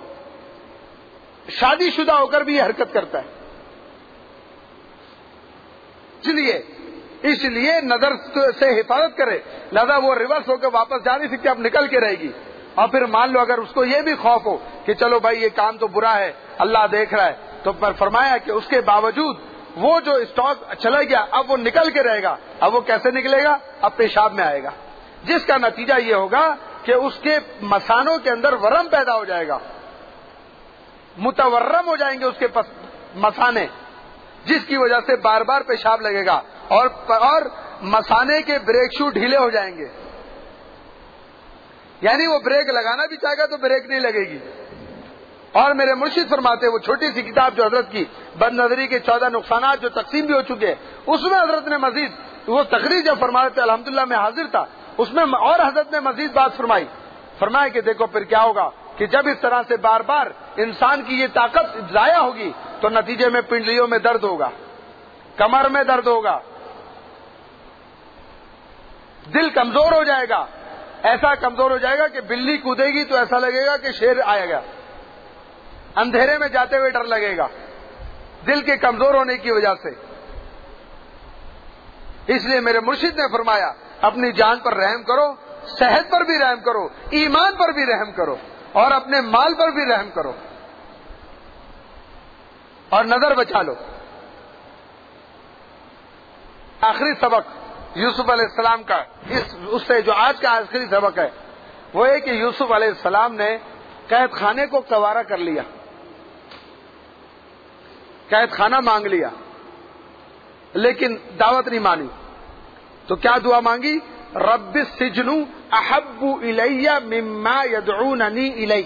شادی شدہ ہو کر بھی یہ حرکت کرتا ہے. اس لیے نظر سے حفاظت کرے، لہذا وہ ریورس ہو کے واپس جا نہیں سکتی، اب نکل کے رہے گی. اور پھر مان لو اگر اس کو یہ بھی خوف ہو کہ چلو بھائی یہ کام تو برا ہے، اللہ دیکھ رہا ہے، تو پر فرمایا کہ اس کے باوجود وہ جو اسٹاک چلا گیا اب وہ نکل کے رہے گا. اب وہ کیسے نکلے گا؟ اب پیشاب میں آئے گا، جس کا نتیجہ یہ ہوگا کہ اس کے مثانوں کے اندر ورم پیدا ہو جائے گا، متورم ہو جائیں گے اس کے مثانے، جس کی وجہ سے بار بار پیشاب لگے گا اور مثانے کے بریک شو ڈھیلے ہو جائیں گے. یعنی وہ بریک لگانا بھی چاہے گا تو بریک نہیں لگے گی. اور میرے مرشد فرماتے وہ چھوٹی سی کتاب جو حضرت کی بد نظری کے 14 نقصانات جو تقسیم بھی ہو چکے ہیں، اس میں حضرت نے مزید وہ تقریر جب فرما رہے تھے الحمدللہ میں حاضر تھا، اس میں اور حضرت نے مزید بات فرمایا کہ دیکھو پھر کیا ہوگا کہ جب اس طرح سے بار بار انسان کی یہ طاقت ضائع ہوگی تو نتیجے میں پنڈلیوں میں درد ہوگا، کمر میں درد ہوگا، دل کمزور ہو جائے گا، ایسا کمزور ہو جائے گا کہ بلی کودے گی تو ایسا لگے گا کہ شیر آئے گا، اندھیرے میں جاتے ہوئے ڈر لگے گا دل کے کمزور ہونے کی وجہ سے. اس لیے میرے مرشد نے فرمایا اپنی جان پر رحم کرو، صحت پر بھی رحم کرو، ایمان پر بھی رحم کرو، اور اپنے مال پر بھی رحم کرو. اور نظر بچا لو. آخری سبق یوسف علیہ السلام کا اس سے جو آج کا آخری سبق ہے وہ ہے کہ یوسف علیہ السلام نے قید خانے کو گوارا کر لیا, قید خانہ مانگ لیا, لیکن دعوت نہیں مانی. تو کیا دعا مانگی؟ رب السجن احب الی مما یدعوننی الی.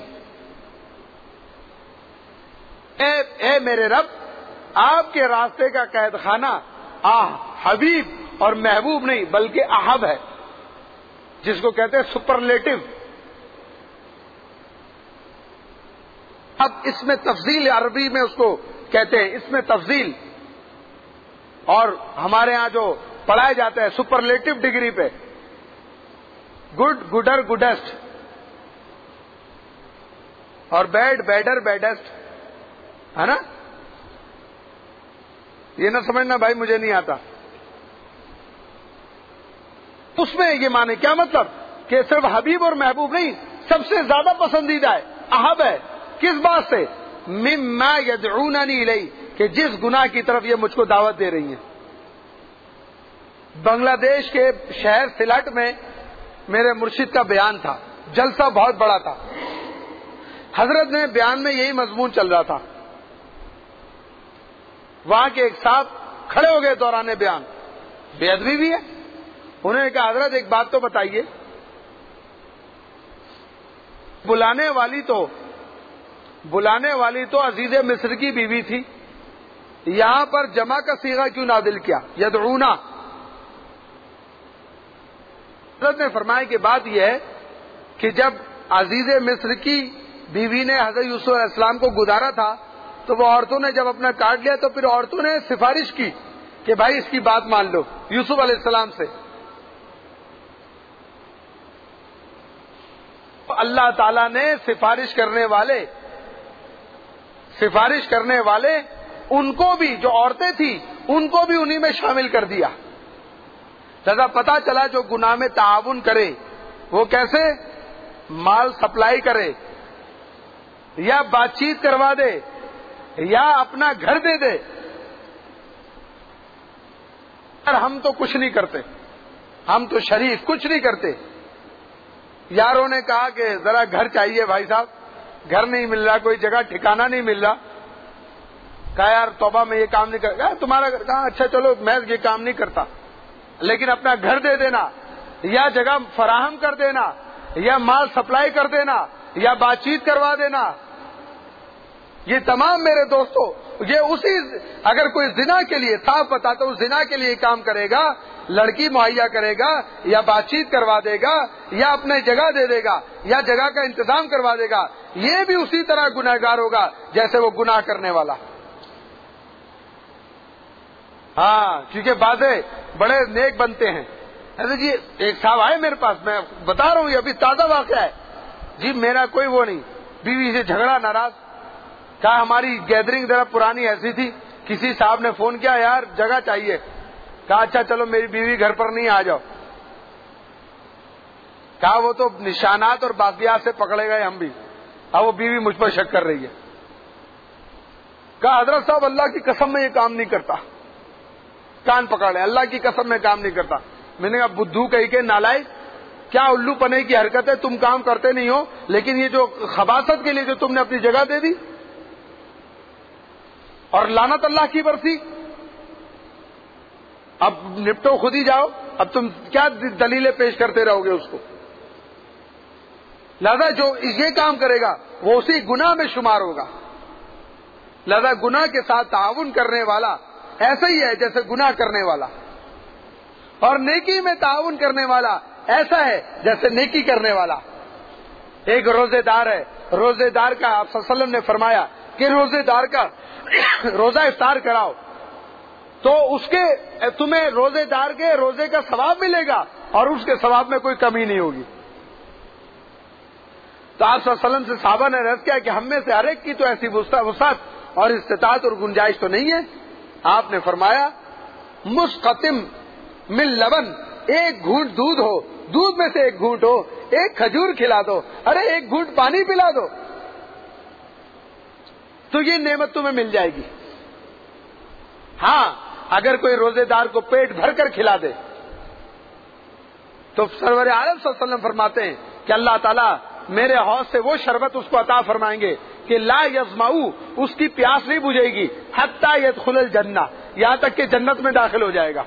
اے میرے رب, آپ کے راستے کا قید خانہ حبیب اور محبوب نہیں بلکہ احب ہے, جس کو کہتے ہیں سپرلیٹو. اب اس میں تفضیل, عربی میں اس کو کہتے ہیں, اس میں تفضیل, اور ہمارے ہاں جو پڑھایا جاتا ہے سپرلیٹو ڈگری پہ, گڈ, گڈر, گڈسٹ, اور بیڈ, بیڈر, بیڈسٹ, ہے نا. یہ نہ سمجھنا بھائی مجھے نہیں آتا. اس میں یہ مانے کیا مطلب کہ صرف حبیب اور محبوب نہیں, سب سے زیادہ پسندیدہ ہے, احب ہے. کس بات سے؟ مما یدعوننی الی, کہ جس گناہ کی طرف یہ مجھ کو دعوت دے رہی ہیں. بنگلہ دیش کے شہر سلٹ میں میرے مرشد کا بیان تھا, جلسہ بہت بڑا تھا. حضرت نے بیان میں یہی مضمون چل رہا تھا. وہاں کے ایک صاحب کھڑے ہو گئے دوران بیان, بے ادبی بھی ہے. انہوں نے کہا حضرت ایک بات تو بتائیے, بلانے والی تو عزیز مصر کی بیوی تھی, یہاں پر جمع کا صیغہ کیوں نازل کیا, یدعونا. حضرت نے فرمایا کہ بات یہ ہے کہ جب عزیز مصر کی بیوی نے حضرت یوسف علیہ السلام کو گزارا تھا تو وہ عورتوں نے جب اپنا کاٹ لیا تو پھر عورتوں نے سفارش کی کہ بھائی اس کی بات مان لو یوسف علیہ السلام سے. اللہ تعالیٰ نے سفارش کرنے والے ان کو بھی, جو عورتیں تھیں ان کو بھی انہی میں شامل کر دیا. لہذا پتا چلا جو گناہ میں تعاون کرے وہ کیسے مال سپلائی کرے, یا بات چیت کروا دے, یا اپنا گھر دے دے. ہم تو کچھ نہیں کرتے, ہم تو شریف کچھ نہیں کرتے. یاروں نے کہا کہ ذرا گھر چاہیے بھائی صاحب, گھر نہیں مل رہا, کوئی جگہ ٹھکانہ نہیں مل رہا. کہا یار توبہ میں یہ کام نہیں کرتا, تمہارا گھر. کہا اچھا چلو میں یہ کام نہیں کرتا, لیکن اپنا گھر دے دینا, یا جگہ فراہم کر دینا, یا مال سپلائی کر دینا, یا بات چیت کروا دینا. یہ تمام میرے دوستوں, یہ اگر کوئی زنا کے لیے, صاف بتاتا ہوں, زنا کے لیے کام کرے گا, لڑکی مہیا کرے گا, یا بات چیت کروا دے گا, یا اپنے جگہ دے دے گا, یا جگہ کا انتظام کروا دے گا, یہ بھی اسی طرح گناہگار ہوگا جیسے وہ گناہ کرنے والا. ہاں, کیونکہ باتیں بڑے نیک بنتے ہیں. ایسے جی ایک صاحب آئے میرے پاس, میں بتا رہا ہوں یہ ابھی تازہ واقعہ ہے. جی میرا کوئی وہ نہیں, بیوی سے جھگڑا, ناراض. کہا ہماری گیدرنگ ذرا پرانی ایسی تھی, کسی صاحب نے فون کیا یار جگہ چاہیے. کہا اچھا چلو میری بیوی گھر پر نہیں, آ جاؤ. کہا وہ تو نشانات اور باقیات سے پکڑے گئے ہم بھی, اب وہ بیوی مجھ پر شک کر رہی ہے. کہا حضرت صاحب اللہ کی قسم میں یہ کام نہیں کرتا. کان پکڑ لے, اللہ کی قسم میں کام نہیں کرتا. میں نے کہا بدھو کہی کے نالائق, کیا الو پنے کی حرکت ہے, تم کام کرتے نہیں ہو, لیکن یہ جو خباثت کے لیے جو تم نے اپنی جگہ دے دی, اور لعنت اللہ کی برسی. اب نپٹو خود ہی جاؤ, اب تم کیا دلیلیں پیش کرتے رہو گے اس کو. لہذا جو یہ کام کرے گا وہ اسی گناہ میں شمار ہوگا. لہذا گناہ کے ساتھ تعاون کرنے والا ایسا ہی ہے جیسے گناہ کرنے والا, اور نیکی میں تعاون کرنے والا ایسا ہے جیسے نیکی کرنے والا. ایک روزے دار ہے, روزے دار کا آپ صلی اللہ علیہ وسلم نے فرمایا کہ روزے دار کا روزہ افطار کراؤ تو اس کے تمہیں روزے دار کے روزے کا ثواب ملے گا, اور اس کے ثواب میں کوئی کمی نہیں ہوگی. تو آپ صلی اللہ علیہ وسلم سے صحابہ نے عرض کیا کہ ہم میں سے ہر ایک کی تو ایسی وسعت اور استطاعت اور گنجائش تو نہیں ہے. آپ نے فرمایا مسقتم من لبن, ایک گھونٹ دودھ ہو, دودھ میں سے ایک گھونٹ ہو, ایک کھجور کھلا دو, ارے ایک گھونٹ پانی پلا دو, تو یہ نعمت تمہیں مل جائے گی. ہاں اگر کوئی روزے دار کو پیٹ بھر کر کھلا دے تو سرور عالم صلی اللہ علیہ وسلم فرماتے ہیں کہ اللہ تعالیٰ میرے حوض سے وہ شربت اس کو عطا فرمائیں گے کہ لا یظمؤ، اس کی پیاس نہیں بجھے گی، حتی یدخل الجنہ، یہاں تک کہ جنت میں داخل ہو جائے گا۔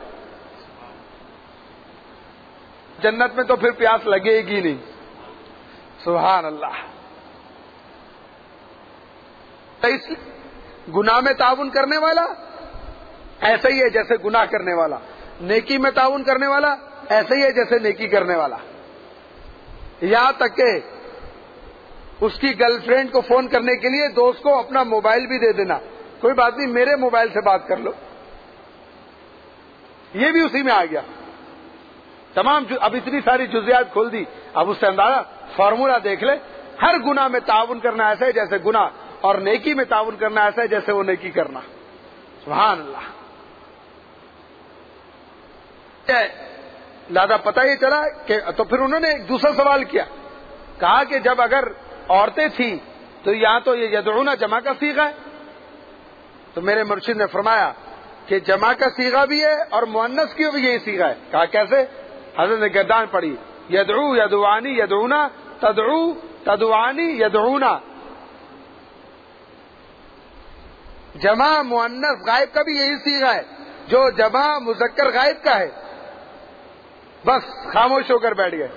جنت میں تو پھر پیاس لگے گی نہیں۔ سبحان اللہ۔ تو اس گناہ میں تعاون کرنے والا ایسا ہی ہے جیسے گناہ کرنے والا، نیکی میں تعاون کرنے والا ایسا ہی ہے جیسے نیکی کرنے والا۔ یہاں تک کہ اس کی گرل فرینڈ کو فون کرنے کے لیے دوست کو اپنا موبائل بھی دے دینا، کوئی بات نہیں میرے موبائل سے بات کر لو، یہ بھی اسی میں آ گیا۔ تمام اب اتنی ساری جزیات کھول دی، اب اس سے اندازہ فارمولا دیکھ لے۔ ہر گناہ میں تعاون کرنا ایسا ہے جیسے گناہ، اور نیکی میں تعاون کرنا ایسا ہے جیسے وہ نیکی کرنا۔ سبحان اللہ۔ لہذا پتہ یہ چلا کہ تو پھر انہوں نے ایک دوسرا سوال کیا، کہا کہ جب اگر عورتیں تھیں تو یہاں تو یہ یدعون جمع کا صیغہ ہے، تو میرے مرشد نے فرمایا کہ جمع کا صیغہ بھی ہے اور مؤنث کی بھی یہی صیغہ ہے۔ کہا کیسے؟ حضرت نے گردان پڑھی، یدعو یدعوانی یدعونا، تدعو تدعوانی یدعونا۔ جمع مؤنث غائب کا بھی یہی صیغہ ہے، جو جمع مذکر غائب کا ہے۔ بس خاموش ہو کر بیٹھ گئے۔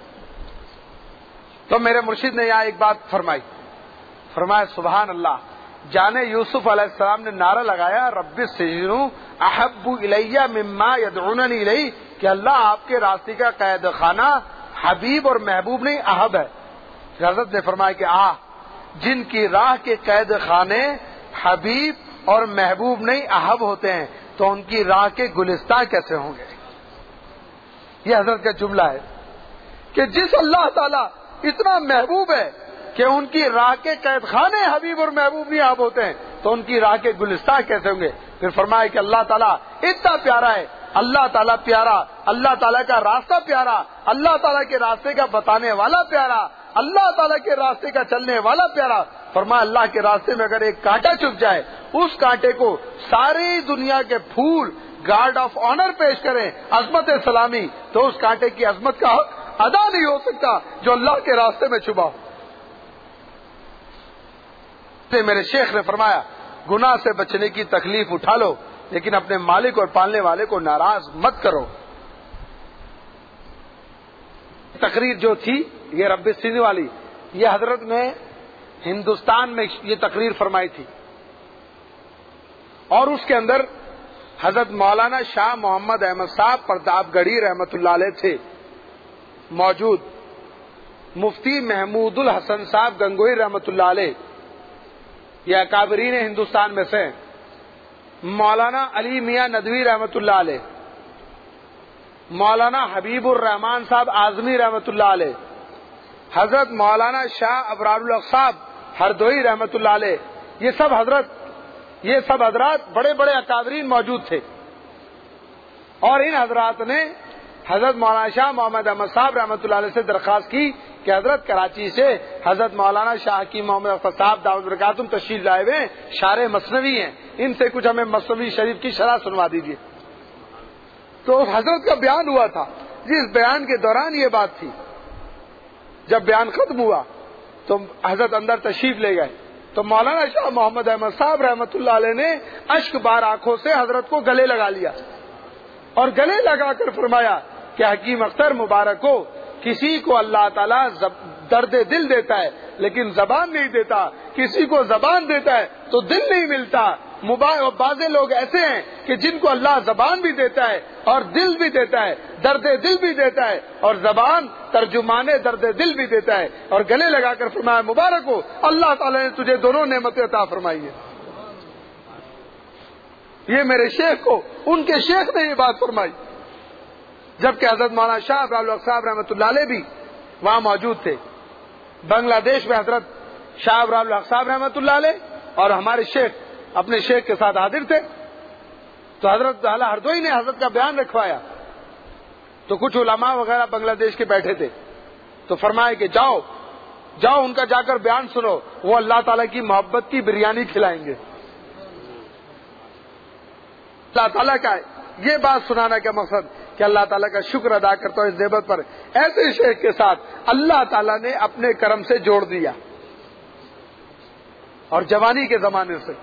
تو میرے مرشد نے یہاں ایک بات فرمایا سبحان اللہ، جانے یوسف علیہ السلام نے نعرہ لگایا رب السجن احب الی مما یدعوننی الیہ، کہ اللہ آپ کے راستے کا قید خانہ حبیب اور محبوب نہیں احب ہے۔ حضرت نے فرمایا کہ جن کی راہ کے قید خانے حبیب اور محبوب نہیں احب ہوتے ہیں تو ان کی راہ کے گلستان کیسے ہوں گے؟ یہ حضرت کا جملہ ہے کہ جس اللہ تعالیٰ اتنا محبوب ہے کہ ان کی راہ کے قید خانے حبیب اور محبوب نہیں آپ ہوتے ہیں تو ان کی راہ کے گلستان کیسے ہوں گے؟ پھر فرمایا کہ اللہ تعالیٰ اتنا پیارا ہے، اللہ تعالیٰ پیارا، اللہ تعالیٰ کا راستہ پیارا، اللہ تعالیٰ کے راستے کا بتانے والا پیارا، اللہ تعالیٰ کے راستے کا چلنے والا پیارا۔ فرمایا اللہ کے راستے میں اگر ایک کانٹا چپ جائے، اس کانٹے کو ساری دنیا کے پھول گارڈ آف آنر پیش کریں، عظمت سلامی، تو اس کانٹے کی عظمت کا حق ادا نہیں ہو سکتا جو اللہ کے راستے میں چھپا ہو۔ میرے شیخ نے فرمایا گناہ سے بچنے کی تکلیف اٹھا لو لیکن اپنے مالک اور پالنے والے کو ناراض مت کرو۔ تقریر جو تھی یہ رب السجن والی، یہ حضرت نے ہندوستان میں یہ تقریر فرمائی تھی، اور اس کے اندر حضرت مولانا شاہ محمد احمد صاحب پرتاپ گڑھی رحمت اللہ علیہ تھے موجود، مفتی محمود الحسن صاحب گنگوئی رحمت اللہ علیہ، یہ اکابرین ہندوستان میں سے، مولانا علی میاں ندوی رحمت اللہ علیہ، مولانا حبیب الرحمان صاحب اعظمی رحمت اللہ علیہ، حضرت مولانا شاہ ابرار الحق صاحب ہردوئی رحمت اللہ علیہ، یہ سب حضرات بڑے بڑے اکابرین موجود تھے، اور ان حضرات نے حضرت مولانا شاہ محمد احمد صاحب رحمت اللہ علیہ سے درخواست کی کہ حضرت کراچی سے حضرت مولانا شاہ حکیم محمد اختر صاحب دعوت برکاتہم تشریف لائے ہوئے، شارح مثنوی ہیں، ان سے کچھ ہمیں مثنوی شریف کی شرح سنوا دیجیے۔ تو حضرت کا بیان ہوا تھا، جس بیان کے دوران یہ بات تھی، جب بیان ختم ہوا تو حضرت اندر تشریف لے گئے تو مولانا شاہ محمد احمد صاحب رحمت اللہ علیہ نے اشک بار آنکھوں سے حضرت کو گلے لگا لیا، اور گلے لگا کر فرمایا کہ حکیم اختر مبارک کو، کسی کو اللہ تعالیٰ درد دل دیتا ہے لیکن زبان نہیں دیتا، کسی کو زبان دیتا ہے تو دل نہیں ملتا۔ بعض لوگ ایسے ہیں کہ جن کو اللہ زبان بھی دیتا ہے اور دل بھی دیتا ہے، درد دل بھی دیتا ہے اور زبان ترجمان درد دل بھی دیتا ہے، اور گلے لگا کر فرمایا مبارک ہو، اللہ تعالیٰ نے تجھے دونوں نعمتیں عطا فرمائی ہیں۔ یہ میرے شیخ کو ان کے شیخ نے یہ بات فرمائی، جبکہ حضرت مولانا شاہ ابرار الحق صاحب رحمۃ اللہ علیہ بھی وہاں موجود تھے۔ بنگلہ دیش میں حضرت شاہ ابرار الحق صاحب رحمۃ اللہ علیہ اور ہمارے شیخ اپنے شیخ کے ساتھ حاضر تھے، تو حضرت ہردوئی نے حضرت کا بیان رکھوایا، تو کچھ علماء وغیرہ بنگلہ دیش کے بیٹھے تھے، تو فرمایا کہ جاؤ ان کا جا کر بیان سنو، وہ اللہ تعالیٰ کی محبت کی بریانی کھلائیں گے۔ اللہ تعالیٰ کا یہ بات سنانا کا مقصد کہ اللہ تعالیٰ کا شکر ادا کرتا ہوں اس نعمت پر. ایسے شیخ کے ساتھ اللہ تعالیٰ نے اپنے کرم سے جوڑ دیا اور جوانی کے زمانے سے.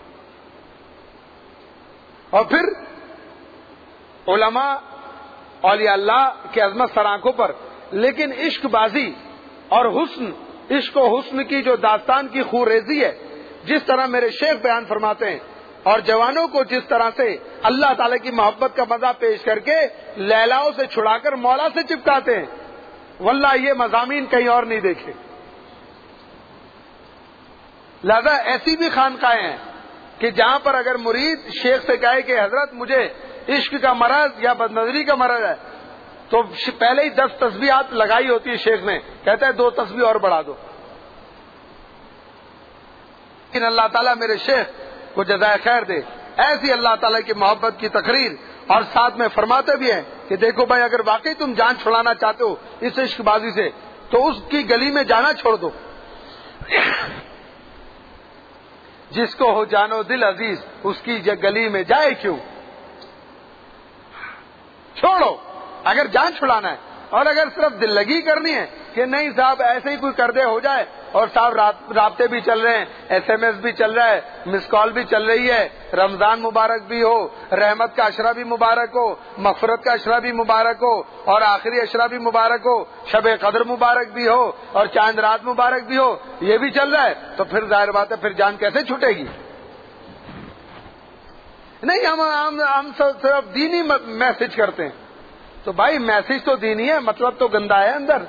اور پھر علماء اولیاء اللہ کی عظمت سر آنکھوں پر، لیکن عشق بازی اور حسن، عشق و حسن کی جو داستان کی خوریزی ہے، جس طرح میرے شیخ بیان فرماتے ہیں، اور جوانوں کو جس طرح سے اللہ تعالی کی محبت کا مزہ پیش کر کے لیلاؤں سے چھڑا کر مولا سے چپکاتے ہیں، واللہ یہ مضامین کہیں اور نہیں دیکھے. لہذا ایسی بھی خانقاہیں ہیں کہ جہاں پر اگر مرید شیخ سے کہے کہ حضرت مجھے عشق کا مرض یا بد نظری کا مرض ہے، تو پہلے ہی 10 تسبیحات لگائی ہوتی ہے شیخ نے، کہتا ہے 2 تسبیح اور بڑھا دو. لیکن اللہ تعالیٰ میرے شیخ کو جزائے خیر دے، ایسی اللہ تعالیٰ کی محبت کی تقریر، اور ساتھ میں فرماتے بھی ہیں کہ دیکھو بھائی اگر واقعی تم جان چھڑانا چاہتے ہو اس عشق بازی سے تو اس کی گلی میں جانا چھوڑ دو. جس کو ہو جانو دل عزیز اس کی گلی میں جائے کیوں. چھوڑو اگر جان چھڑانا ہے. اور اگر صرف دل لگی کرنی ہے کہ نہیں صاحب ایسے ہی کوئی کردے ہو جائے، اور صاحب رابطے بھی چل رہے ہیں، SMS بھی چل رہا ہے، مس کال بھی چل رہی ہے، رمضان مبارک بھی ہو، رحمت کا عشرہ بھی مبارک ہو، مغفرت کا عشرہ بھی مبارک ہو، اور آخری عشرہ بھی مبارک ہو، شب قدر مبارک بھی ہو، اور چاند رات مبارک بھی ہو، یہ بھی چل رہا ہے، تو پھر ظاہر بات ہے پھر جان کیسے چھوٹے گی. نہیں ہم صرف دینی میسج کرتے ہیں، تو بھائی میسج تو دینی ہے، مطلب تو گندا ہے، اندر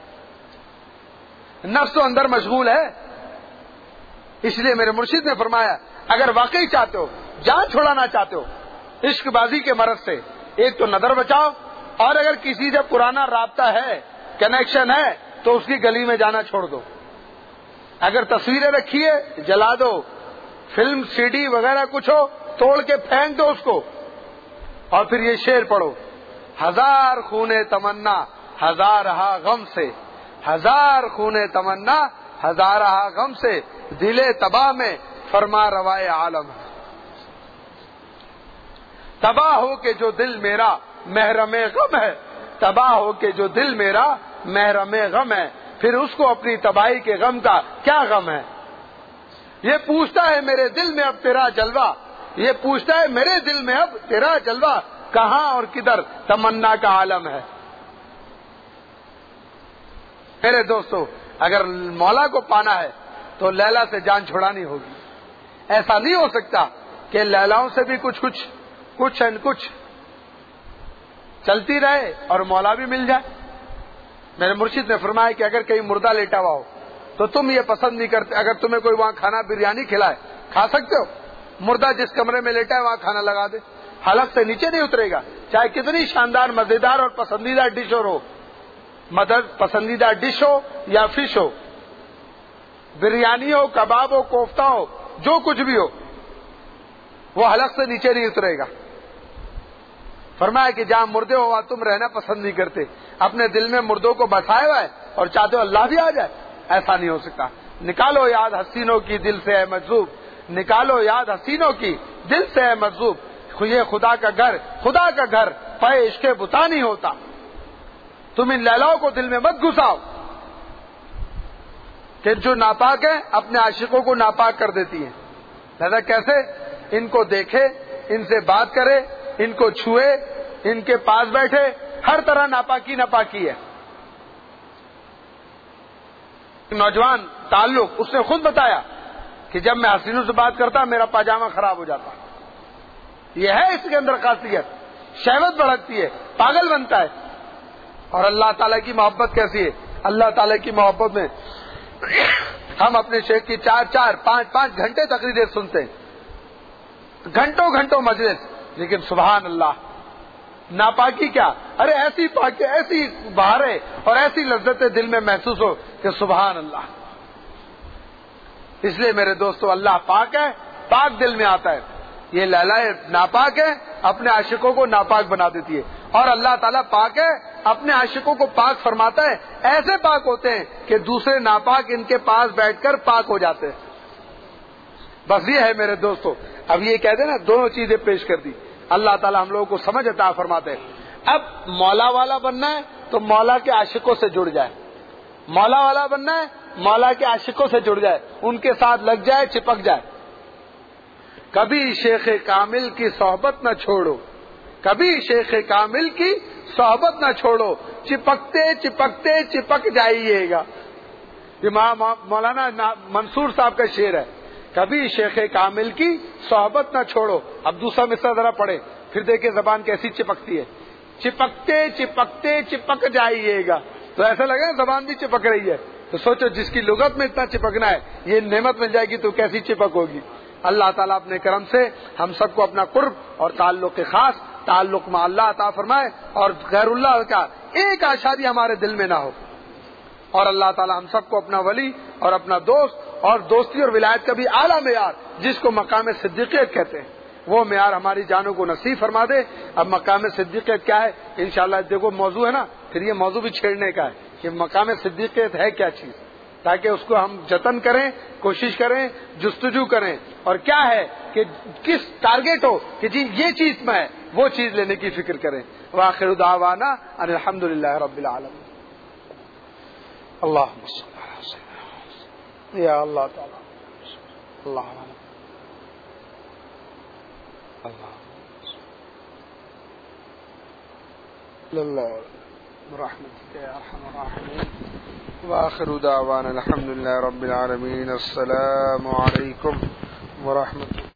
نفس تو اندر مشغول ہے. اس لیے میرے مرشد نے فرمایا اگر واقعی چاہتے ہو، جان چھڑانا چاہتے ہو عشق بازی کے مرض سے، ایک تو نظر بچاؤ، اور اگر کسی سے پرانا رابطہ ہے، کنیکشن ہے، تو اس کی گلی میں جانا چھوڑ دو. اگر تصویریں رکھی ہے جلا دو، فلم CD وغیرہ کچھ ہو توڑ کے پھینک دو اس کو. اور پھر یہ شعر پڑھو، 1000 خونے تمنا ہزارہا غم سے، 1000 خونے تمنا ہزارہا غم سے، دل تباہ میں فرما روائے عالم ہے. تباہ ہو کے جو دل میرا محرم غم ہے، تباہ ہو کے جو دل میرا محرم غم ہے، پھر اس کو اپنی تباہی کے غم کا کیا غم ہے. یہ پوچھتا ہے میرے دل میں اب تیرا جلوہ، یہ پوچھتا ہے میرے دل میں اب تیرا جلوہ، کہاں اور کدھر تمنا کا عالم ہے. میرے دوستو اگر مولا کو پانا ہے تو لیلا سے جان چھڑانی ہوگی. ایسا نہیں ہو سکتا کہ لیلاؤں سے بھی کچھ چلتی رہے اور مولا بھی مل جائے. میرے مرشد نے فرمایا کہ اگر کہیں مردہ لیٹا ہوا ہو تو تم یہ پسند نہیں کرتے، اگر تمہیں کوئی وہاں کھانا بریانی کھلائے کھا سکتے ہو. مردہ جس کمرے میں لیٹا ہے وہاں کھانا لگا دے، حلق سے نیچے نہیں اترے گا، چاہے کتنی شاندار مزیدار اور پسندیدہ ڈش ہو، پسندیدہ ڈش ہو یا فش ہو، بریانی ہو، کباب ہو، کوفتہ ہو، جو کچھ بھی ہو، وہ حلق سے نیچے نہیں اترے گا. فرمایا کہ جہاں مردے ہو وہاں تم رہنا پسند نہیں کرتے، اپنے دل میں مردوں کو بسائے ہوا ہے اور چاہتے ہو اللہ بھی آ جائے. ایسا نہیں ہو سکتا. نکالو یاد حسینوں کی دل سے ہے مجذوب، نکالو یاد حسینوں کی دل سے ہے مجذوب. یہ خدا کا گھر پے عشق بتا نہیں ہوتا. تم ان لیلاؤں کو دل میں مت گھساؤ کہ جو ناپاک ہیں اپنے عاشقوں کو ناپاک کر دیتی ہیں. لہذا کیسے ان کو دیکھے، ان سے بات کرے، ان کو چھوئے، ان کے پاس بیٹھے، ہر طرح ناپاکی ہے. نوجوان تعلق اس نے خود بتایا کہ جب میں حسینوں سے بات کرتا میرا پاجامہ خراب ہو جاتا. یہ ہے اس کے اندر خاصیت، شہوت بڑھتی ہے، پاگل بنتا ہے. اور اللہ تعالیٰ کی محبت کیسی ہے؟ اللہ تعالیٰ کی محبت میں ہم اپنے شیخ کی 4-4 5-5 گھنٹے تقریریں سنتے ہیں، گھنٹوں مجلس، لیکن سبحان اللہ ناپاکی کیا، ارے ایسی پاکی، ایسی بہاریں اور ایسی لذتیں دل میں محسوس ہو کہ سبحان اللہ. اس لیے میرے دوستو اللہ پاک ہے، پاک دل میں آتا ہے. یہ لیلا ناپاک ہے، اپنے عاشقوں کو ناپاک بنا دیتی ہے، اور اللہ تعالیٰ پاک ہے، اپنے عاشقوں کو پاک فرماتا ہے. ایسے پاک ہوتے ہیں کہ دوسرے ناپاک ان کے پاس بیٹھ کر پاک ہو جاتے ہیں. بس یہ ہے میرے دوستو. اب یہ کہہ دیں نا دونوں چیزیں پیش کر دی. اللہ تعالیٰ ہم لوگوں کو سمجھ عطا فرماتے. اب مولا والا بننا ہے تو مولا کے عاشقوں سے جڑ جائے. مولا والا بننا ہے مولا کے عاشقوں سے جڑ جائے, ان کے ساتھ لگ جائے, چپک جائے. کبھی شیخ کامل کی صحبت نہ چھوڑو, کبھی شیخ کامل کی صحبت نہ چھوڑو, چپکتے چپکتے چپک جائیے گا. یہ مولانا منصور صاحب کا شعر ہے. کبھی شیخ کامل کی صحبت نہ چھوڑو. اب دوسرا مصرع ذرا پڑھے, پھر دیکھیں زبان کیسی چپکتی ہے. چپکتے چپکتے چپک جائیے گا. تو ایسا لگا زبان بھی چپک رہی ہے. تو سوچو جس کی لغت میں اتنا چپکنا ہے, یہ نعمت مل جائے گی تو کیسی چپک ہوگی. اللہ تعالیٰ اپنے کرم سے ہم سب کو اپنا قرب اور تعلق خاص, تعلق مع اللہ عطا فرمائے, اور غیر اللہ کا ایک آشادی ہمارے دل میں نہ ہو. اور اللہ تعالیٰ ہم سب کو اپنا ولی اور اپنا دوست, اور دوستی اور ولایت کا بھی اعلیٰ معیار جس کو مقام صدیقیت کہتے ہیں, وہ معیار ہماری جانوں کو نصیب فرما دے. اب مقام صدیقیت کیا ہے انشاءاللہ دیکھو موضوع ہے نا, پھر یہ موضوع بھی چھیڑنے کا ہے کہ مقام صدیقیت ہے کیا چیز, تاکہ اس کو ہم جتن کریں, کوشش کریں, جستجو کریں, اور کیا ہے کہ کس ٹارگیٹ ہو کہ جی یہ چیز میں ہے, وہ چیز لینے کی فکر کریں. وآخر دعوانا ان الحمدللہ رب العالمین. اللہم صل علی سیدنا یا اللہ تعالی اللہ اللہ رحمتک یا ارحم الراحمین. وآخر دعوانا الحمدللہ رب العالمین. السلام علیکم ورحمۃ اللہ.